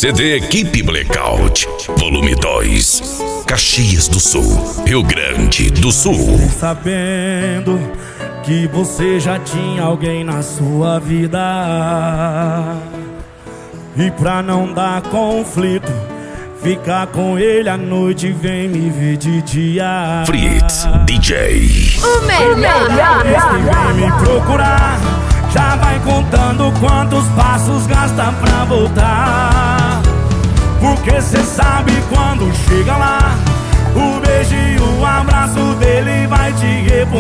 CD Equipe Blackout, volume 2, Caxias do Sul, Rio Grande do Sul. Sabendo que você já tinha alguém na sua vida, e pra não dar conflito, ficar com ele à noite e vem me ver de dia. Fritz DJ. O melhor. Vem me procurar, já vai contando quantos passos gasta pra voltar. Porque cê sabe quando chega lá, o beijo e o abraço dele vai te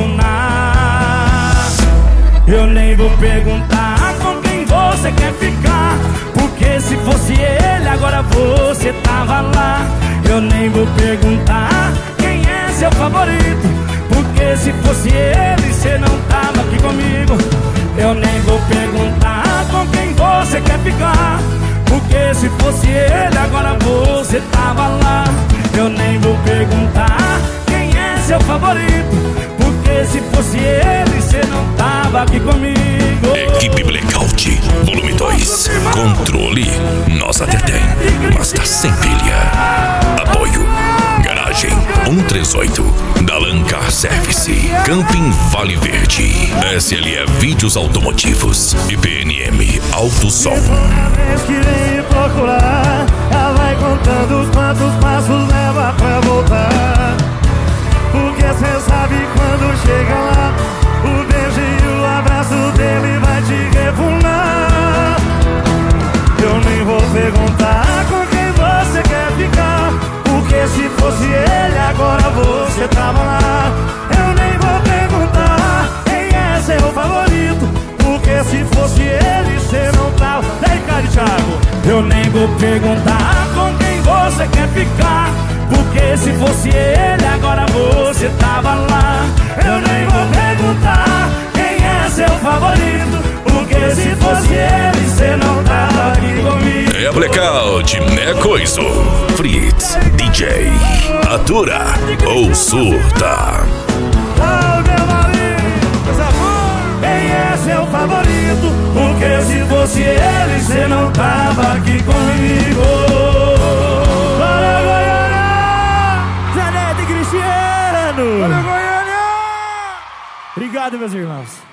repunar. Eu nem vou perguntar com quem você quer ficar, porque se fosse ele agora você tava lá. Eu nem vou perguntar quem é seu favorito, porque se fosse ele cê não tava aqui comigo. Eu nem vou perguntar com quem você quer ficar, porque se fosse ele agora você tava lá. Eu nem vou perguntar quem é seu favorito, porque se fosse ele cê não tava aqui comigo. Equipe Blackout, volume 2, controle, nós até tem, mas tá sem pilha. Apoio, Garagem 138, Dalancar Service, Camping Vale Verde, SLE Vídeos Automotivos e PNM Alto Som. Toda vez que vem me procurar, ela vai contando quantos passos leva pra voltar. Porque cê sabe quando chega lá, o beijo e o abraço dele vai te repunar. Eu nem vou perguntar com quem você quer ficar, porque se fosse ele agora você tava lá. Eu nem vou perguntar quem é seu favorito, porque se fosse ele cê não tava. Daí, cara, Thiago. Eu nem vou perguntar com quem você quer ficar, porque se fosse ele agora você tava lá. Eu nem vou perguntar quem é seu favorito, porque se fosse ele cê não tava aqui comigo. É Blackout, né coisa? Fritz DJ, atura ou surta. Oh, meu marido, coisa boa. Quem é seu favorito, porque se fosse ele cê não tava aqui comigo. Bora, Goiânia! Janete Cristiano! Bora, Goiânia! Obrigado, meus irmãos.